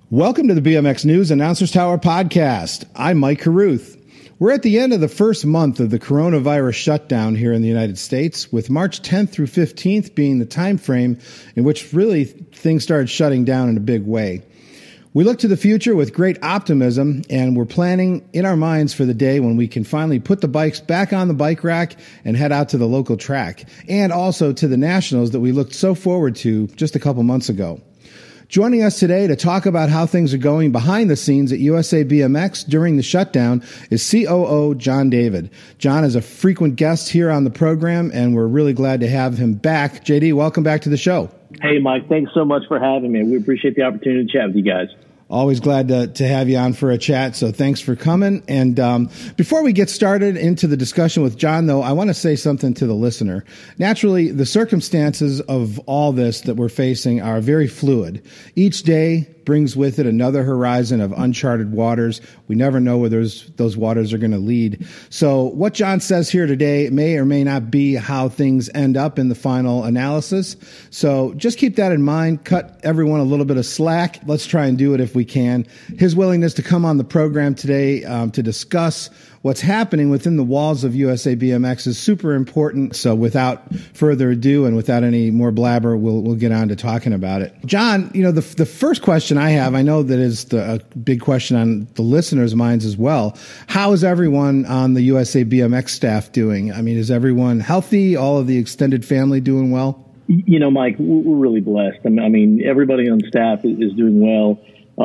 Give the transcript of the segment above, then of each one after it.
Welcome to the BMX News Announcers Tower podcast. I'm Mike Carruth. We're at the end of the first month of the coronavirus shutdown here in the United States, with March 10th through 15th being the time frame in which really things started shutting down in a big way. We look to the future with great optimism, and we're planning in our minds for the day when we can finally put the bikes back on the bike rack and head out to the local track, and also to the nationals that we looked so forward to just a couple months ago. Joining us today to talk about how things are going behind the scenes at USA BMX during the shutdown is COO John David. John is a frequent guest here on the program, and we're really glad to have him back. JD, welcome back to the show. Hey, Mike, thanks so much for having me. We appreciate the opportunity to chat with you guys. Always glad to have you on for a chat, so thanks for coming. And before we get started into the discussion with John, though, I want to say something to the listener. Naturally, the circumstances of all this that we're facing are very fluid. Each day brings with it another horizon of uncharted waters. We never know where those waters are going to lead. So what John says here today may or may not be how things end up in the final analysis. So just keep that in mind. Cut everyone a little bit of slack. Let's try and do it if we can. His willingness to come on the program today to discuss what's happening within the walls of USA BMX is super important. So without further ado and without any more blabber, we'll get on to talking about it. John, you know, the first question I have, I know that is a big question on the listeners' minds as well. How is everyone on the USA BMX staff doing? I mean, is everyone healthy? All of the extended family doing well? You know, Mike, we're really blessed. I mean, everybody on staff is doing well.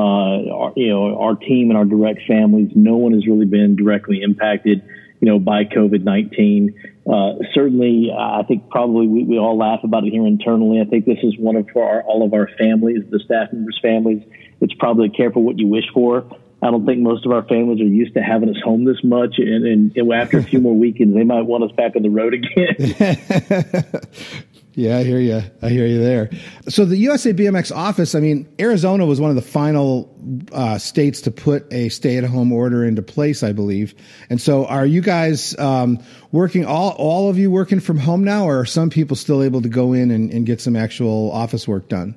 Our team and our direct families, no one has really been directly impacted, by COVID-19. Certainly, I think probably we all laugh about it here internally. I think this is one of all of our families, the staff members' families. It's probably careful what you wish for. I don't think most of our families are used to having us home this much. And after a few more weekends, they might want us back on the road again. Yeah, I hear you there. So the USA BMX office, I mean, Arizona was one of the final states to put a stay-at-home order into place, I believe. And so are you guys working, all of you working from home now, or are some people still able to go in and get some actual office work done?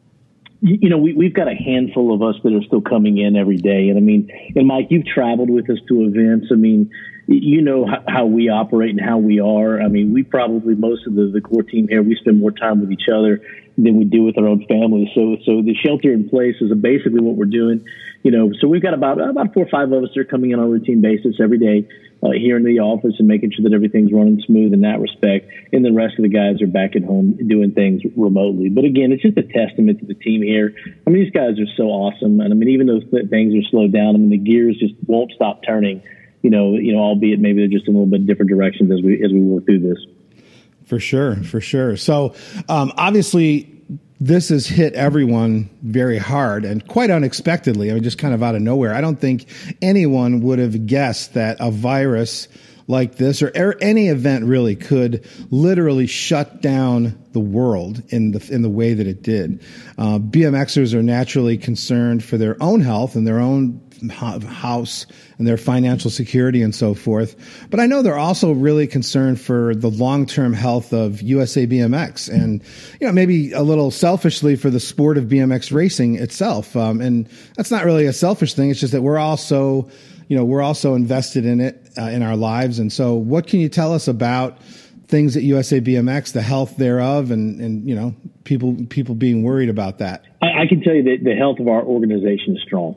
We've got a handful of us that are still coming in every day. And Mike, you've traveled with us to events. I mean, you know how we operate and how we are. I mean, we probably, most of the core team here, we spend more time with each other than we do with our own families. So the shelter in place is basically what we're doing. So we've got about 4 or 5 of us that are coming in on a routine basis every day here in the office and making sure that everything's running smooth in that respect. And the rest of the guys are back at home doing things remotely. But again, it's just a testament to the team here. I mean, these guys are so awesome. And I mean, even though things are slowed down, I mean, the gears just won't stop turning. Albeit maybe they're just in a little bit different directions as we work through this. For sure. So obviously, this has hit everyone very hard and quite unexpectedly. I mean, just kind of out of nowhere. I don't think anyone would have guessed that a virus like this or any event really could literally shut down the world in the way that it did. BMXers are naturally concerned for their own health and their own house and their financial security and so forth. But I know they're also really concerned for the long-term health of USA BMX and, maybe a little selfishly for the sport of BMX racing itself. And that's not really a selfish thing. It's just that we're also invested in it in our lives. And so what can you tell us about things at USA BMX, the health thereof, and people being worried about that? I can tell you that the health of our organization is strong.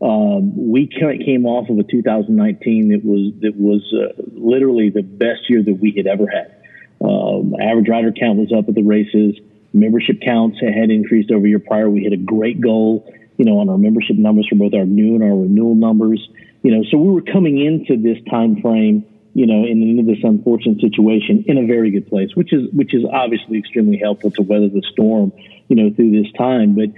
We came off of a 2019 that was literally the best year that we had ever had. Average rider count was up at the races. Membership counts had increased over year prior. We hit a great goal, on our membership numbers for both our new and our renewal numbers. So we were coming into this time frame, into this unfortunate situation in a very good place, which is obviously extremely helpful to weather the storm, through this time. But,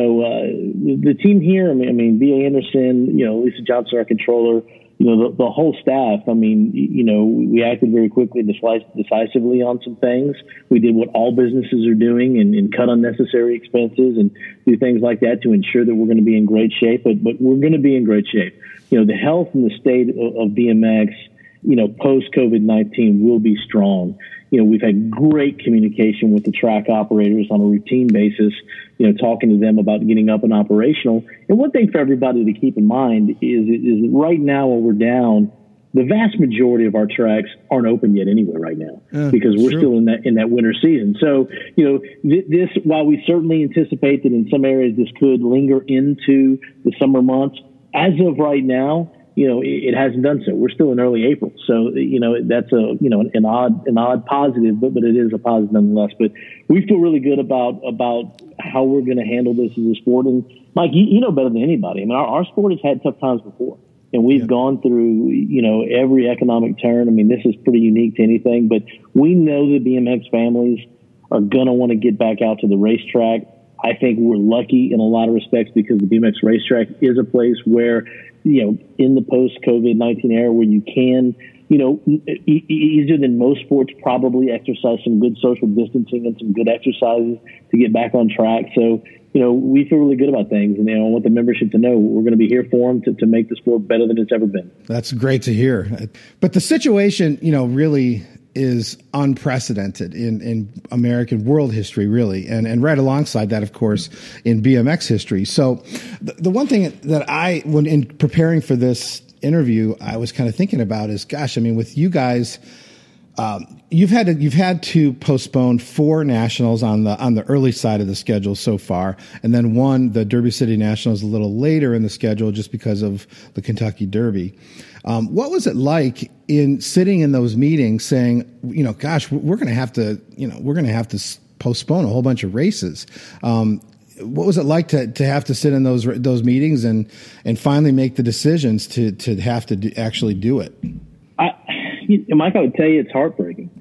the team here, I mean, B.A. Anderson, Lisa Johnson, our controller, the whole staff, I mean, we acted very quickly and decisively on some things. We did what all businesses are doing and cut unnecessary expenses and do things like that to ensure that we're going to be in great shape. But we're going to be in great shape. The health and the state of BMX, post COVID-19 will be strong. We've had great communication with the track operators on a routine basis, talking to them about getting up and operational. And one thing for everybody to keep in mind is that right now when we're down, the vast majority of our tracks aren't open yet anyway right now because we're still in that winter season. So, this, while we certainly anticipate that in some areas this could linger into the summer months, as of right now, it hasn't done so. We're still in early April. So, that's an odd positive, but it is a positive nonetheless. But we feel really good about how we're going to handle this as a sport. And Mike, you know better than anybody. I mean, our sport has had tough times before. And we've gone through, every economic turn. I mean, this is pretty unique to anything, but we know the BMX families are going to want to get back out to the racetrack. I think we're lucky in a lot of respects because the BMX racetrack is a place where, in the post-COVID-19 era where you can, easier than most sports, probably exercise some good social distancing and some good exercises to get back on track. So, we feel really good about things, and I want the membership to know we're going to be here for them to make the sport better than it's ever been. That's great to hear. But the situation, really is unprecedented in American world history, really. And right alongside that, of course, in BMX history. So the one thing that when in preparing for this interview, I was kind of thinking about is, gosh, I mean, with you guys, you've had to postpone 4 nationals on the early side of the schedule so far, and then the Derby City Nationals, a little later in the schedule just because of the Kentucky Derby. What was it like in sitting in those meetings, saying, gosh, we're going to have to postpone a whole bunch of races? What was it like to have to sit in those meetings and finally make the decisions to have to actually do it? Mike, I would tell you it's heartbreaking.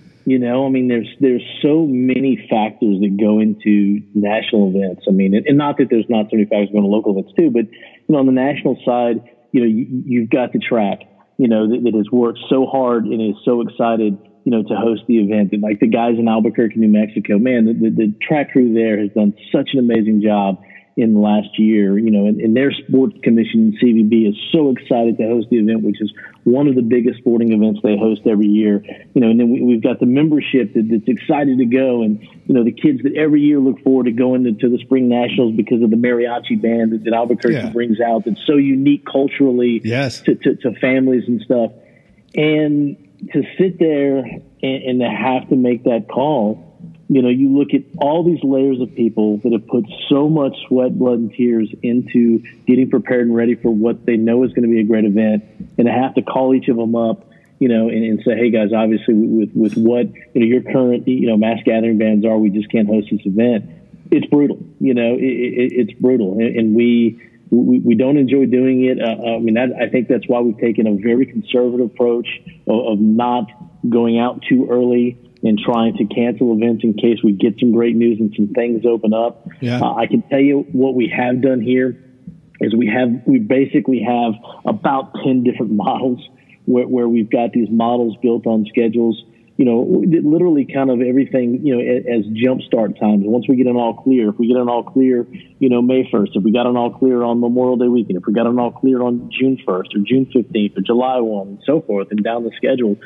I mean, there's so many factors that go into national events. I mean, and not that there's not so many factors going to local events too, but on the national side, you've got the track, that has worked so hard and is so excited, to host the event. And like the guys in Albuquerque, New Mexico, man, the track crew there has done such an amazing job in the last year, and their sports commission, CVB, is so excited to host the event, which is one of the biggest sporting events they host every year. And then we've got the membership that's excited to go, and the kids that every year look forward to going to the Spring Nationals because of the mariachi band that Albuquerque brings out. That's so unique culturally to families and stuff. And to sit there and to have to make that call. You look at all these layers of people that have put so much sweat, blood, and tears into getting prepared and ready for what they know is going to be a great event, and to have to call each of them up, and say, hey guys, obviously with what your current mass gathering bans are, we just can't host this event. It's brutal. It's brutal, and we don't enjoy doing it. I think that's why we've taken a very conservative approach of not going out too early and trying to cancel events in case we get some great news and some things open up. I can tell you what we have done here is we basically have about 10 different models where we've got these models built on schedules, literally kind of everything, as jumpstart times. Once we get an all clear, if we get an all clear, May 1st, if we got an all clear on Memorial Day weekend, if we got an all clear on June 1st or June 15th or July 1 and so forth and down the schedule,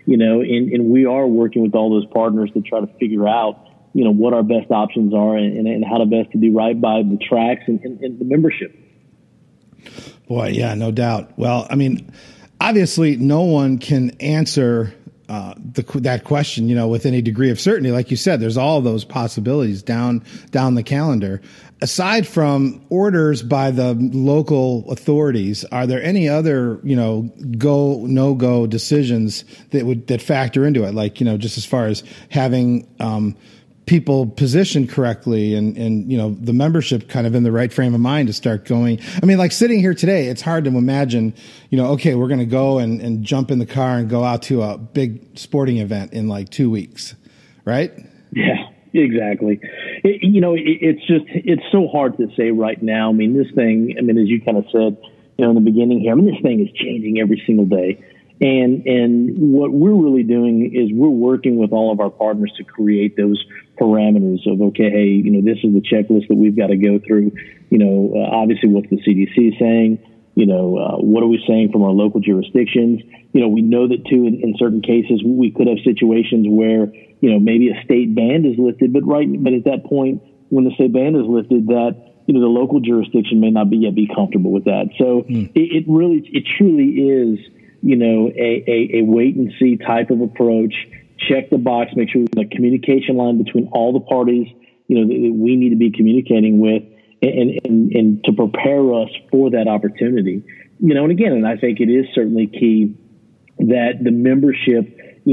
and we are working with all those partners to try to figure out, what our best options are and how to best to do right by the tracks and the membership. Boy, yeah, no doubt. Well, I mean, obviously no one can answer that question, with any degree of certainty. Like you said, there's all those possibilities down the calendar. Aside from orders by the local authorities, are there any other, go, no-go decisions that factor into it? Like, just as far as having, people positioned correctly and the membership kind of in the right frame of mind to start going. I mean, like sitting here today, it's hard to imagine, okay, we're going to go and jump in the car and go out to a big sporting event in like 2 weeks, right? Yeah, exactly. It's so hard to say right now. I mean, this thing, as you kind of said, in the beginning here, this thing is changing every single day. And what we're really doing is we're working with all of our partners to create those parameters of, okay, hey, this is the checklist that we've got to go through. Obviously what's the CDC saying? What are we saying from our local jurisdictions? We know that too, in certain cases, we could have situations where, maybe a state band is lifted, but at that point, when the state band is lifted, that, the local jurisdiction may not yet be comfortable with that. So it truly is, a wait and see type of approach. Check the box, make sure there's a communication line between all the parties, that we need to be communicating with, and to prepare us for that opportunity. And I think it is certainly key that the membership,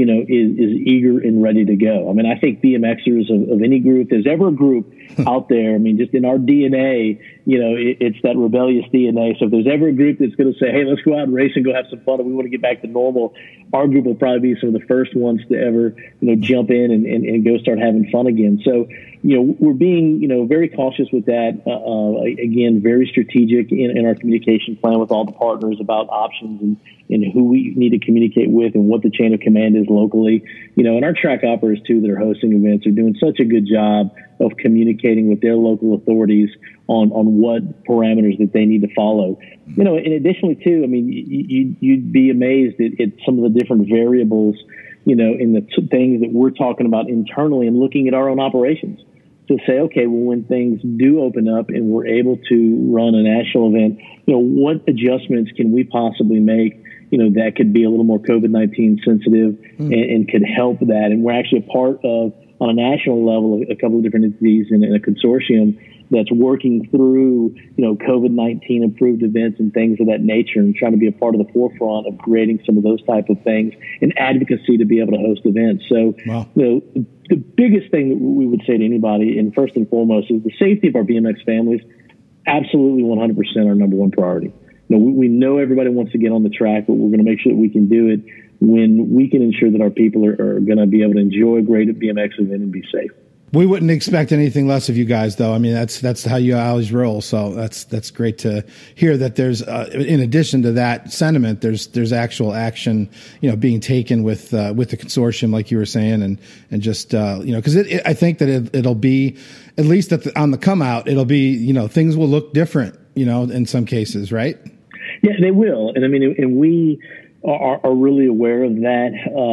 is eager and ready to go. I mean, I think BMXers of any group, there's ever a group out there. I mean, just in our DNA, it's that rebellious DNA. So if there's ever a group that's going to say, hey, let's go out and race and go have some fun, and we want to get back to normal, our group will probably be some of the first ones to ever, jump in and go start having fun again. So, we're being, very cautious with that. Again, very strategic in our communication plan with all the partners about options and who we need to communicate with and what the chain of command is locally. And our track operators too that are hosting events are doing such a good job of communicating with their local authorities on what parameters that they need to follow. And additionally too, I mean, you'd be amazed at some of the different variables, in the things that we're talking about internally and looking at our own operations to say, okay, well, when things do open up and we're able to run a national event, what adjustments can we possibly make, that could be a little more COVID-19 sensitive and could help that. And we're actually a part of, on a national level, a couple of different entities in a consortium that's working through, COVID-19 approved events and things of that nature, and trying to be a part of the forefront of creating some of those type of things and advocacy to be able to host events. So, wow. The biggest thing that we would say to anybody, and first and foremost, is the safety of our BMX families. Absolutely 100% our number one priority. We know everybody wants to get on the track, but we're going to make sure that we can do it when we can ensure that our people are going to be able to enjoy a great BMX event and be safe. We wouldn't expect anything less of you guys, though. I mean, that's how you always roll. So that's great to hear that there's, in addition to that sentiment, there's actual action, being taken with the consortium, like you were saying, and just, because I think that it'll be, at least on the come out, it'll be, things will look different, in some cases, right? Yeah, they will. And I mean, and we are really aware of that.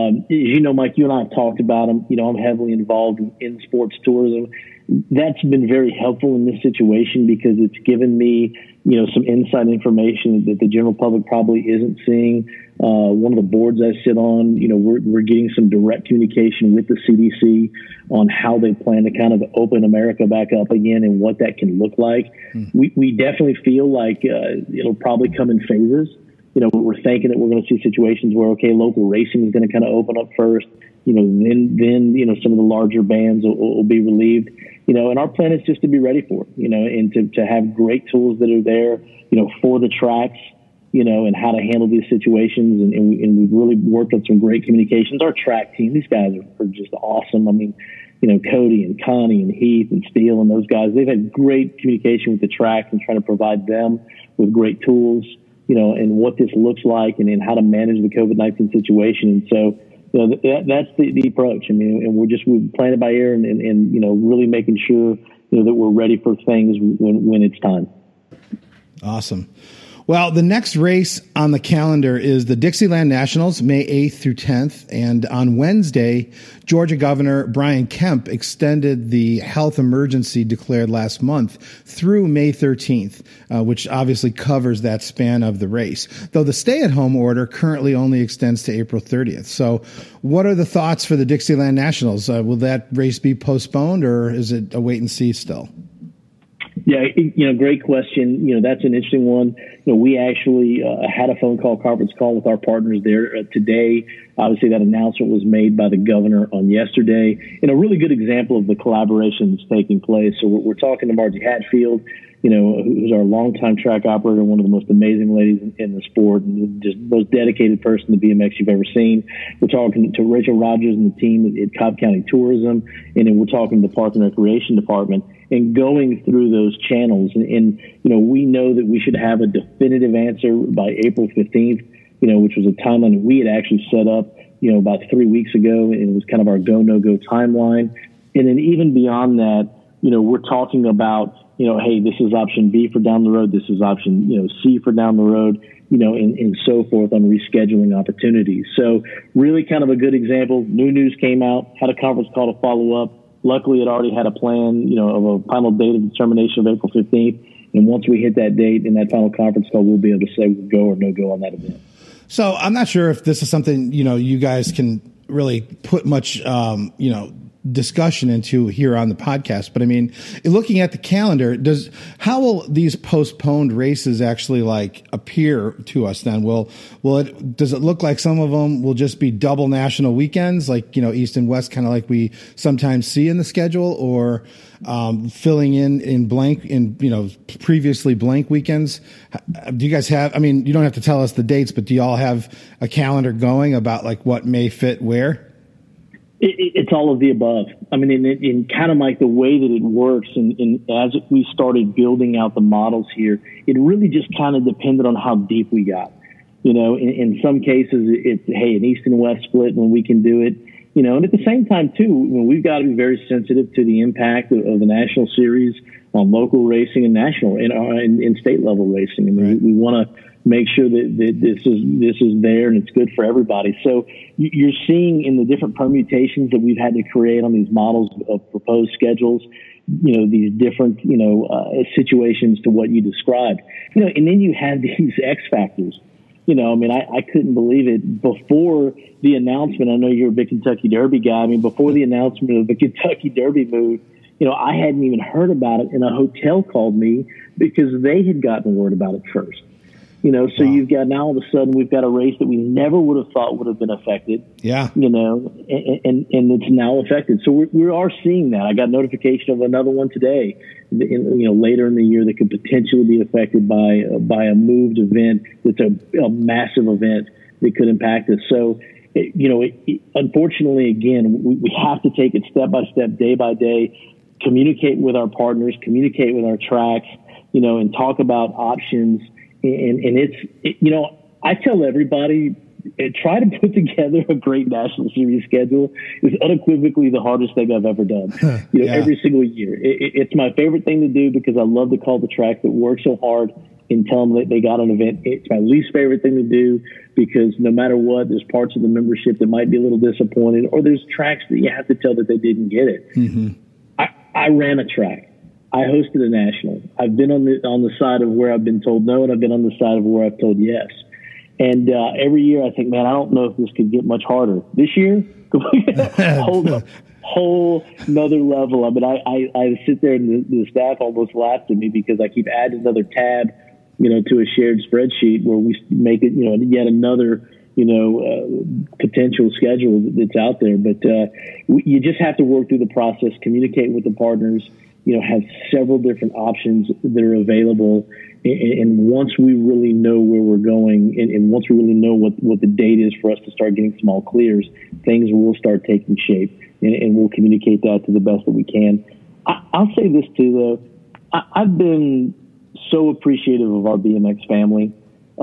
As Mike, you and I have talked about them. I'm heavily involved in sports tourism. That's been very helpful in this situation because it's given me, some inside information that the general public probably isn't seeing. One of the boards I sit on, we're getting some direct communication with the CDC on how they plan to kind of open America back up again and what that can look like. We definitely feel like it'll probably come in phases. We're thinking that we're going to see situations where, okay, local racing is going to kind of open up first, then some of the larger bands will be relieved, and our plan is just to be ready for it, and to have great tools that are there, for the tracks, and how to handle these situations. And we've really worked on some great communications. Our track team, these guys are just awesome. I mean, Cody and Connie and Heath and Steele and those guys, they've had great communication with the tracks and trying to provide them with great tools, and what this looks like and how to manage the COVID-19 situation. And so, that's the approach. I mean, and we're playing it by ear and really making sure, that we're ready for things when it's time. Awesome. Well, the next race on the calendar is the Dixieland Nationals, May 8th through 10th. And on Wednesday, Georgia Governor Brian Kemp extended the health emergency declared last month through May 13th, which obviously covers that span of the race, though the stay-at-home order currently only extends to April 30th. So what are the thoughts for the Dixieland Nationals? Will that race be postponed, or is it a wait and see still? Yeah, great question. That's an interesting one. We actually had a conference call with our partners there today. Obviously, that announcement was made by the governor on yesterday, and a really good example of the collaboration that's taking place. So we're talking to Margie Hatfield, who's our longtime track operator, one of the most amazing ladies in the sport, and just the most dedicated person to BMX you've ever seen. We're talking to Rachel Rogers and the team at Cobb County Tourism, and then we're talking to the Park and Recreation Department, and going through those channels. And we know that we should have a definitive answer by April 15th, which was a timeline that we had actually set up, about 3 weeks ago. And it was kind of our go, no-go timeline. And then even beyond that, we're talking about, hey, this is option B for down the road. This is option, C for down the road, and so forth on rescheduling opportunities. So really kind of a good example. New news came out, had a conference call to follow up. Luckily, it already had a plan, of a final date of determination of April 15th. And once we hit that date in that final conference call, we'll be able to say we'll go or no go on that event. So I'm not sure if this is something, you guys can really put much, discussion into here on the podcast. But I mean, looking at the calendar, how will these postponed races actually appear to us then? Does it look like some of them will just be double national weekends, East and West, kind of like we sometimes see in the schedule, or filling in blank previously blank weekends? Do you guys have, you don't have to tell us the dates, but do y'all have a calendar going about what may fit where? It's all of the above. In kind of the way that it works, and as we started building out the models here, it really just kind of depended on how deep we got. In some cases, it's, hey, an East and West split when we can do it. And at the same time, too, we've got to be very sensitive to the impact of the national series on local racing and national and state level racing. Right. We want to make sure that this is there and it's good for everybody. So you're seeing in the different permutations that we've had to create on these models of proposed schedules, these different, situations to what you described, and then you have these X factors. I couldn't believe it before the announcement. I know you're a big Kentucky Derby guy. Before the announcement of the Kentucky Derby move, I hadn't even heard about it, and a hotel called me because they had gotten word about it first. So wow. You've got now all of a sudden we've got a race that we never would have thought would have been affected. Yeah. And it's now affected. So we are seeing that. I got notification of another one today, later in the year that could potentially be affected by a moved event. That's a massive event that could impact us. So, unfortunately, again, we have to take it step by step, day by day, communicate with our partners, communicate with our tracks, and talk about options. And I tell everybody, try to put together a great national series schedule is unequivocally the hardest thing I've ever done. Yeah. Every single year. It's my favorite thing to do because I love to call the tracks that work so hard and tell them that they got an event. It's my least favorite thing to do because no matter what, there's parts of the membership that might be a little disappointed, or there's tracks that you have to tell that they didn't get it. Mm-hmm. I ran a track. I hosted a national. I've been on the side of where I've been told no, and I've been on the side of where I've told yes. And every year I think, man, I don't know if this could get much harder. This year, whole another level. I sit there and the staff almost laughed at me because I keep adding another tab, to a shared spreadsheet where we make it, yet another, potential schedule that's out there. But you just have to work through the process, communicate with the partners, have several different options that are available. And once we really know where we're going and once we really know what the date is for us to start getting some all clears, things will start taking shape and we'll communicate that to the best that we can. I'll say this too, though. I've been so appreciative of our BMX family.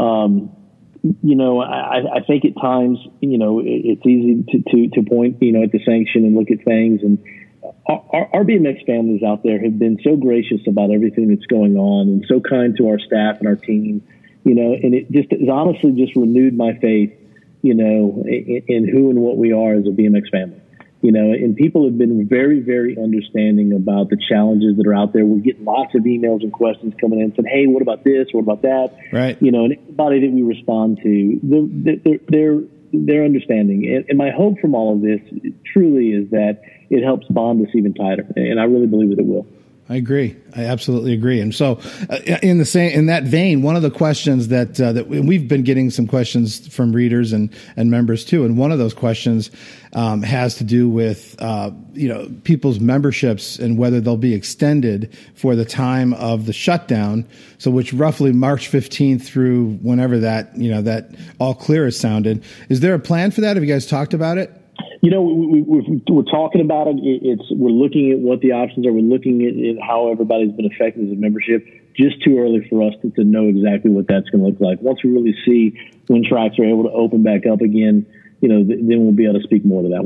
I think at times, it's easy to point, at the sanction and look at things. And our BMX families out there have been so gracious about everything that's going on and so kind to our staff and our team, and it just has honestly just renewed my faith, in who and what we are as a BMX family. And people have been very, very understanding about the challenges that are out there. We're getting lots of emails and questions coming in saying, hey, what about this? What about that? Right. And anybody that we respond to, they're understanding. And my hope from all of this truly is that it helps bond us even tighter. And I really believe that it will. I agree. I absolutely agree. And so, in that vein, one of the questions that we've been getting some questions from readers and members too, and one of those questions has to do with people's memberships and whether they'll be extended for the time of the shutdown. So, which roughly March 15th through whenever that all clear is sounded. Is there a plan for that? Have you guys talked about it? We're talking about it. We're looking at what the options are. We're looking at how everybody's been affected as a membership. Just too early for us to know exactly what that's going to look like. Once we really see when tracks are able to open back up again, then we'll be able to speak more to that one.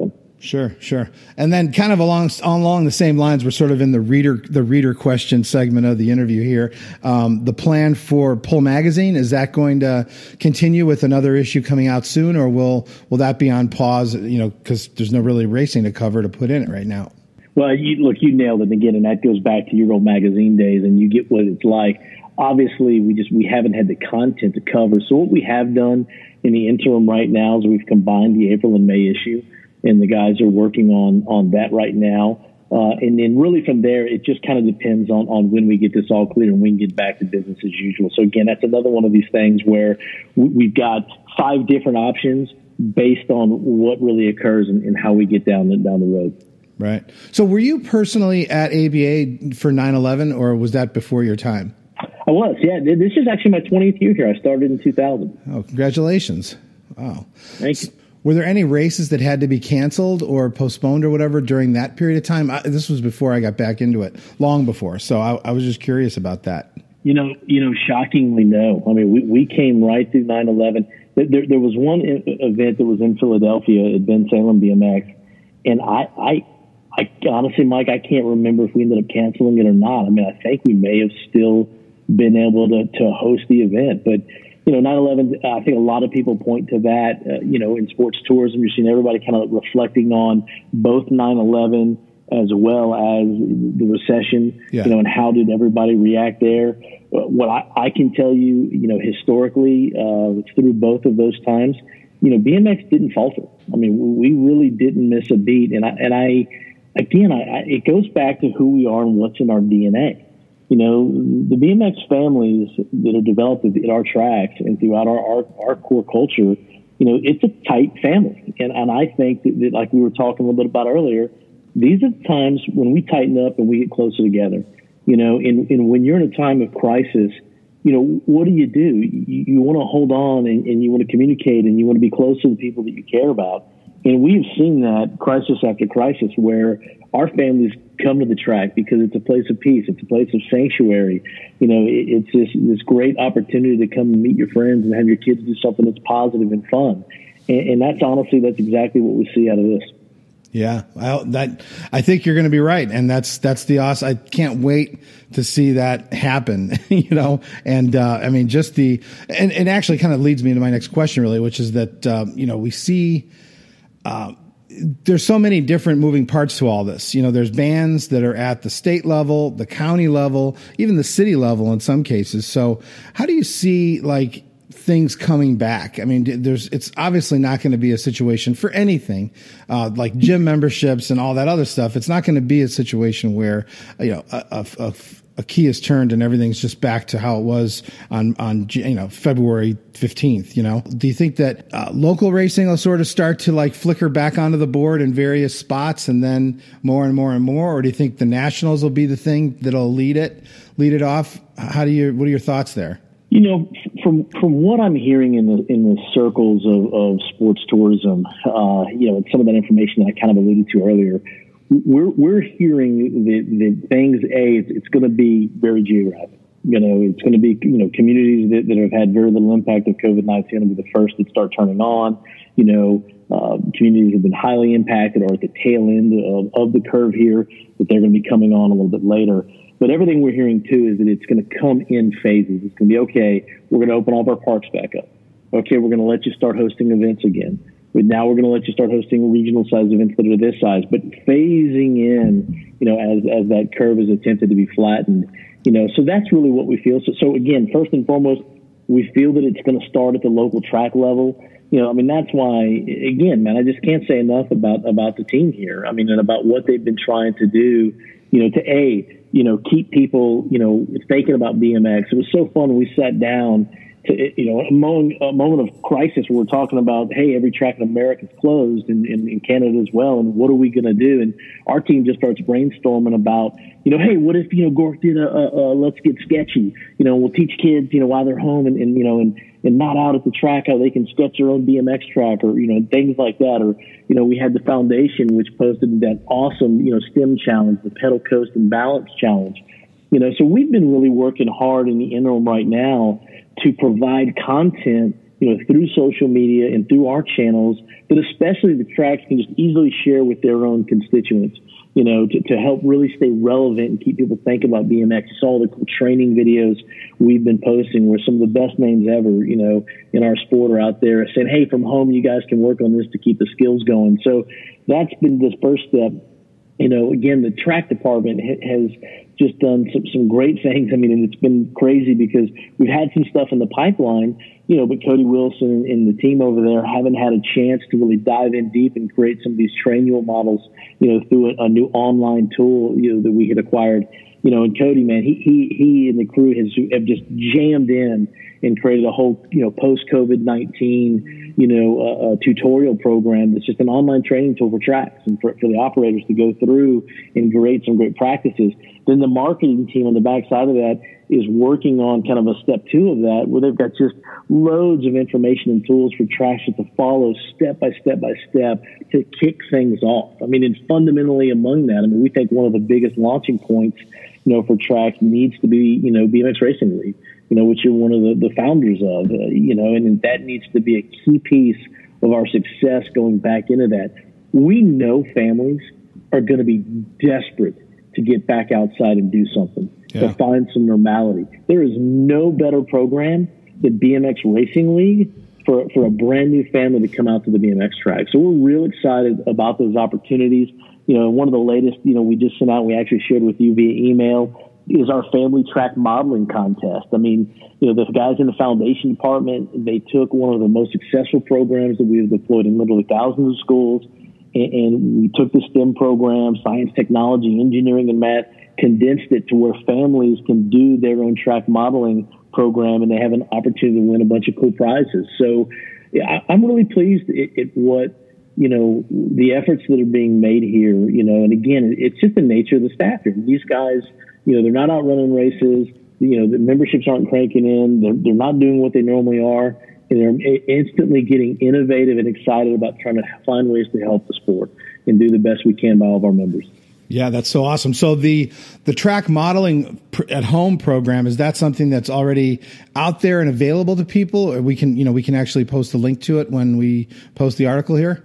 Sure. And then kind of along the same lines, we're sort of in the reader question segment of the interview here. The plan for Pull Magazine, is that going to continue with another issue coming out soon, or will that be on pause, because there's no really racing to cover to put in it right now? Well, you nailed it again, and that goes back to your old magazine days, and you get what it's like. Obviously, we haven't had the content to cover. So what we have done in the interim right now is we've combined the April and May issue, and the guys are working on that right now. And then really from there, it just kind of depends on when we get this all clear and we can get back to business as usual. So again, that's another one of these things where we've got 5 different options based on what really occurs and how we get down the road. Right. So were you personally at ABA for 9/11, or was that before your time? I was, yeah. This is actually my 20th year here. I started in 2000. Oh, congratulations. Wow. Thank you. Were there any races that had to be canceled or postponed or whatever during that period of time? This was before I got back into it, long before. So I was just curious about that. Shockingly, no. I mean, we came right through 9/11. There was one event that was in Philadelphia at Ben Salem BMX. And I honestly, Mike, I can't remember if we ended up canceling it or not. I mean, I think we may have still been able to host the event, but 9/11, I think a lot of people point to that, in sports tourism. You're seeing everybody kind of reflecting on both 9/11 as well as the recession, and how did everybody react there? What I can tell you, historically, through both of those times, BMX didn't falter. I mean, we really didn't miss a beat. And it goes back to who we are and what's in our DNA. The BMX families that are developed at our tracks and throughout our core culture, it's a tight family. And I think that, like we were talking a little bit about earlier, these are the times when we tighten up and we get closer together. And when you're in a time of crisis, what do? You want to hold on and you want to communicate and you want to be close to the people that you care about. And we've seen that crisis after crisis where our families come to the track because it's a place of peace. It's a place of sanctuary. It's this great opportunity to come and meet your friends and have your kids do something that's positive and fun. And that's exactly what we see out of this. Yeah, I think you're going to be right, and that's the awesome. I can't wait to see that happen. And I mean, just and actually kind of leads me into my next question, really, which is that we see. There's so many different moving parts to all this. There's bans that are at the state level, the county level, even the city level in some cases. So how do you see things coming back? I mean, it's obviously not going to be a situation for anything like gym memberships and all that other stuff. It's not going to be a situation where a key is turned and everything's just back to how it was on February 15th. Do you think that local racing will sort of start to flicker back onto the board in various spots and then more and more and more, or do you think the nationals will be the thing that'll lead it off? What are your thoughts there? From what I'm hearing in the circles of sports tourism, and some of that information that I kind of alluded to earlier, we're hearing that things. It's going to be very geographic. It's going to be communities that have had very little impact of COVID-19 will be the first that start turning on. Communities have been highly impacted or at the tail end of the curve here, but they're going to be coming on a little bit later. But everything we're hearing, too, is that it's going to come in phases. It's going to be, okay, we're going to open all of our parks back up. Okay, we're going to let you start hosting events again. But now we're going to let you start hosting regional-sized events that are this size. But phasing in, as that curve is attempted to be flattened, so that's really what we feel. So again, first and foremost, we feel that it's going to start at the local track level. That's why, again, man, I just can't say enough about the team here. And about what they've been trying to do, to keep people, thinking about BMX. It was so fun when we sat down to, a moment of crisis where we're talking about, hey, every track in America is closed and in Canada as well. And what are we going to do? And our team just starts brainstorming about, hey, what if, Gork did let's get sketchy, we'll teach kids, while they're home and not out at the track, how they can sketch their own BMX track or, things like that. Or, we had the foundation, which posted that awesome, STEM challenge, the pedal coast and balance challenge. So we've been really working hard in the interim right now to provide content, through social media and through our channels that especially the tracks can just easily share with their own constituents, to help really stay relevant and keep people thinking about BMX. You saw the cool training videos we've been posting where some of the best names ever, in our sport are out there saying, hey, from home, you guys can work on this to keep the skills going. So that's been this first step. Again, the track department has just done some great things. I mean, and it's been crazy because we've had some stuff in the pipeline, but Cody Wilson and the team over there haven't had a chance to really dive in deep and create some of these training models, through a new online tool, that we had acquired. And Cody, man, he and the crew have just jammed in and created a whole, post-COVID-19, tutorial program that's just an online training tool for tracks and for the operators to go through and create some great practices. Then the marketing team on the backside of that is working on kind of a step 2 of that, where they've got just loads of information and tools for tracks to follow step by step by step to kick things off. I mean, and fundamentally among that, we think one of the biggest launching points, for tracks needs to be, BMX Racing League, which you're one of the founders of, and that needs to be a key piece of our success going back into that. We know families are going to be desperate to get back outside and do something, to find some normality. There is no better program than BMX Racing League for a brand new family to come out to the BMX track. So we're real excited about those opportunities. One of the latest, we just sent out, we actually shared with you via email, is our family track modeling contest. I mean, the guys in the foundation department, they took one of the most successful programs that we have deployed in literally thousands of schools, and we took the STEM program, science, technology, engineering, and math, condensed it to where families can do their own track modeling program, and they have an opportunity to win a bunch of cool prizes. So I'm really pleased at what, the efforts that are being made here, and again, it's just the nature of the staff here. These guys, they're not out running races, the memberships aren't cranking in, they're not doing what they normally are, and they're instantly getting innovative and excited about trying to find ways to help the sport and do the best we can by all of our members. Yeah, that's so awesome. So the track modeling at home program, is that something that's already out there and available to people, or we can actually post a link to it when we post the article here?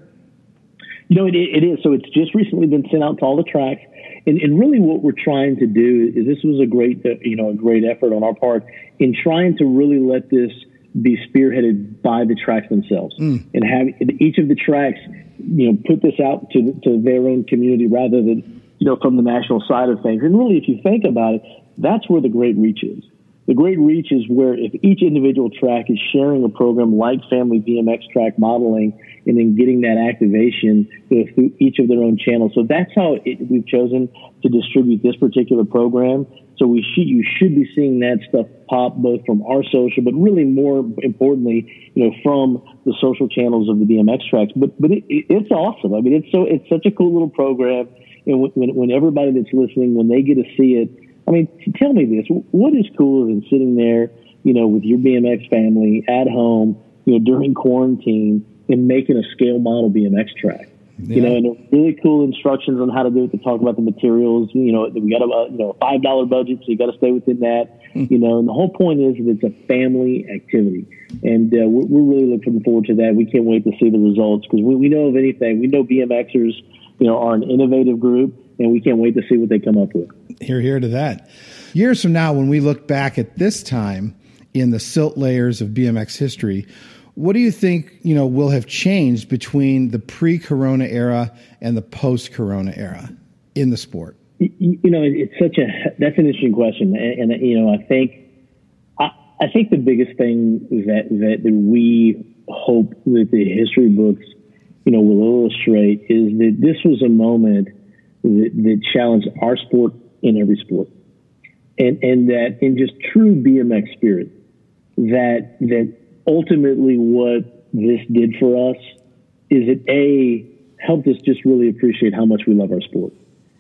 It is. So it's just recently been sent out to all the tracks. And really what we're trying to do is, this was a great effort on our part in trying to really let this be spearheaded by the tracks themselves and have each of the tracks, put this out to their own community rather than, from the national side of things. And really, if you think about it, that's where the great reach is. The great reach is where if each individual track is sharing a program like Family BMX Track Modeling and then getting that activation through each of their own channels. So that's how we've chosen to distribute this particular program. So you should be seeing that stuff pop both from our social, but really more importantly, from the social channels of the BMX tracks. But it's awesome. I mean, it's such a cool little program. And when everybody that's listening, when they get to see it, I mean, tell me this: what is cooler than sitting there, with your BMX family at home, during quarantine, and making a scale model BMX track? Yeah. And really cool instructions on how to do it, to talk about the materials. We got a $5 budget, so you got to stay within that. And the whole point is that it's a family activity, and we're really looking forward to that. We can't wait to see the results, because we know of anything. We know BMXers, are an innovative group, and we can't wait to see what they come up with. Hear to that. Years from now, when we look back at this time in the silt layers of BMX history, what do you think, will have changed between the pre-corona era and the post-corona era in the sport? That's an interesting question. And I think the biggest thing that we hope that the history books, will illustrate is that this was a moment that challenged our sport in every sport. And that in just true BMX spirit, that ultimately what this did for us is it helped us just really appreciate how much we love our sport.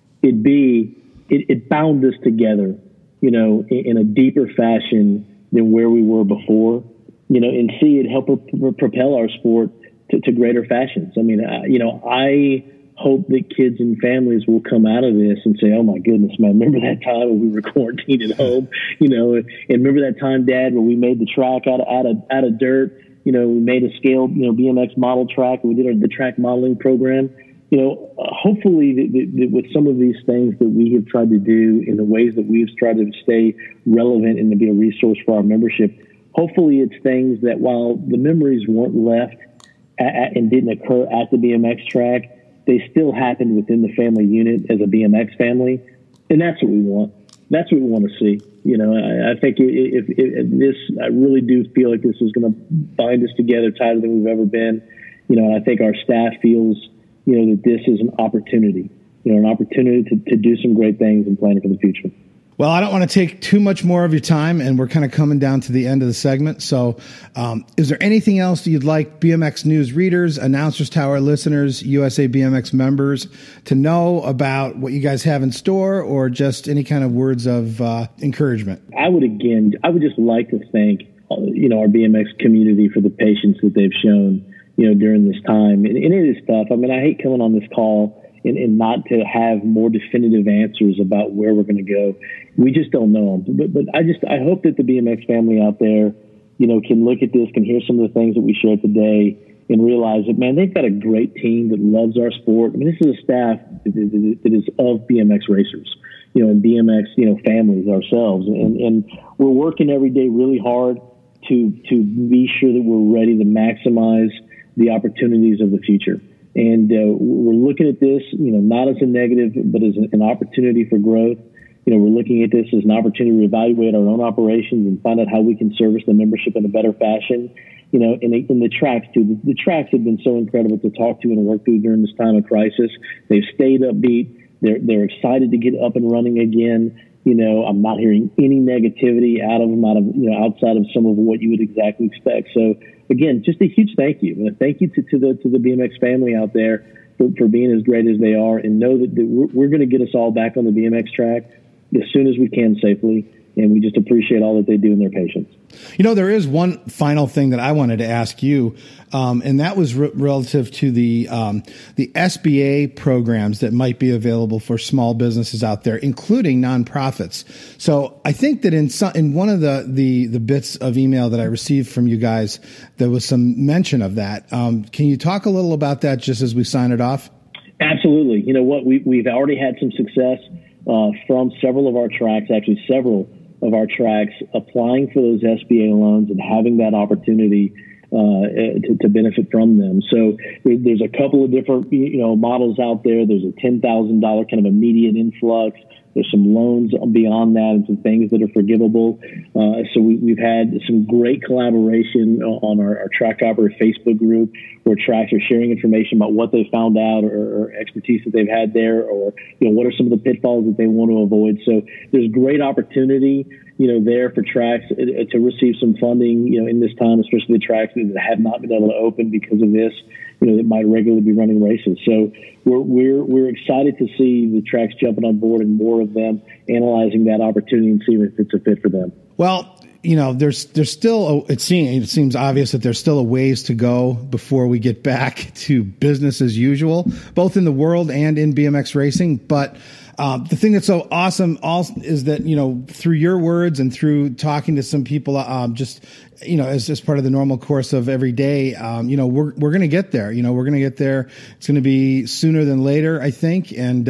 It bound us together, in a deeper fashion than where we were before, and see it help propel our sport to greater fashions. I mean, I hope that kids and families will come out of this and say, oh my goodness, man, remember that time when we were quarantined at home, and remember that time, Dad, when we made the track out of dirt, We made a scaled, BMX model track. We did the track modeling program. Hopefully with some of these things that we have tried to do in the ways that we've tried to stay relevant and to be a resource for our membership, hopefully it's things that while the memories weren't left and didn't occur at the BMX track, they still happened within the family unit as a BMX family. And that's what we want. That's what we want to see. I think I really do feel like this is going to bind us together tighter than we've ever been. And I think our staff feels, that this is an opportunity, to do some great things and plan for the future. Well, I don't want to take too much more of your time, and we're kind of coming down to the end of the segment. So is there anything else that you'd like BMX News readers, Announcers Tower listeners, USA BMX members to know about what you guys have in store, or just any kind of words of encouragement? I would just like to thank, our BMX community for the patience that they've shown, during this time. And it is tough. I mean, I hate coming on this call and not to have more definitive answers about where we're going to go. We just don't know. But I hope that the BMX family out there, can look at this, can hear some of the things that we shared today, and realize that, man, they've got a great team that loves our sport. I mean, this is a staff that is of BMX racers, and BMX, families ourselves. And we're working every day really hard to be sure that we're ready to maximize the opportunities of the future. And we're looking at this, not as a negative, but as an opportunity for growth. We're looking at this as an opportunity to evaluate our own operations and find out how we can service the membership in a better fashion. In the tracks too. The tracks have been so incredible to talk to and work through during this time of crisis. They've stayed upbeat. They're excited to get up and running again. I'm not hearing any negativity out of them, outside of some of what you would exactly expect. So again, just a huge thank you. And a thank you to the BMX family out there for being as great as they are, and know that we're going to get us all back on the BMX track as soon as we can safely. And we just appreciate all that they do and their patience. There is one final thing that I wanted to ask you, and that was relative to the SBA programs that might be available for small businesses out there, including nonprofits. So I think that in one of the bits of email that I received from you guys, there was some mention of that. Can you talk a little about that just as we sign it off? Absolutely. You know what? We've already had some success from several of our tracks, actually several of our tracks, applying for those SBA loans and having that opportunity to benefit from them. So there's a couple of different models out there. There's a $10,000 kind of immediate influx. There's some loans beyond that and some things that are forgivable. So we've had some great collaboration on our Track Operator Facebook group, where tracks are sharing information about what they found out or expertise that they've had there, or what are some of the pitfalls that they want to avoid. So there's great opportunity there for tracks to receive some funding in this time, especially the tracks that have not been able to open because of this, that might regularly be running races. So we're excited to see the tracks jumping on board and more of them analyzing that opportunity and seeing if it's a fit for them. Well, there's still it seems obvious that there's still a ways to go before we get back to business as usual, both in the world and in BMX racing. But the thing that's so awesome is that, through your words and through talking to some people, as part of the normal course of every day, we're going to get there. We're going to get there. It's going to be sooner than later, I think. And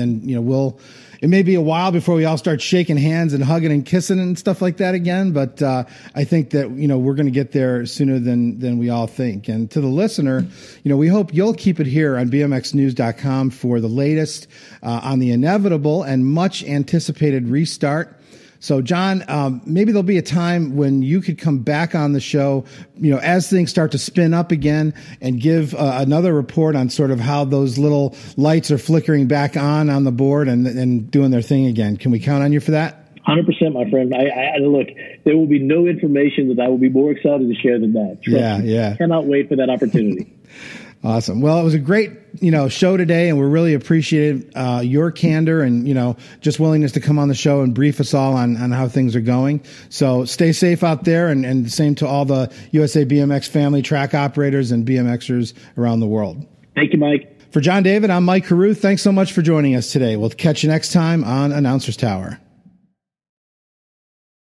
it may be a while before we all start shaking hands and hugging and kissing and stuff like that again. But I think that, we're going to get there sooner than we all think. And to the listener, we hope you'll keep it here on bmxnews.com for the latest on the inevitable and much anticipated restart. So, John, maybe there'll be a time when you could come back on the show, as things start to spin up again, and give another report on sort of how those little lights are flickering back on the board and doing their thing again. Can we count on you for that? 100%, my friend. I look, there will be no information that I will be more excited to share than that. Trust me. Yeah. Cannot wait for that opportunity. Awesome. Well, it was a great, show today, and we really appreciate your candor and, just willingness to come on the show and brief us all on how things are going. So stay safe out there, and the same to all the USA BMX family, track operators, and BMXers around the world. Thank you, Mike. For John David, I'm Mike Carew. Thanks so much for joining us today. We'll catch you next time on Announcers Tower.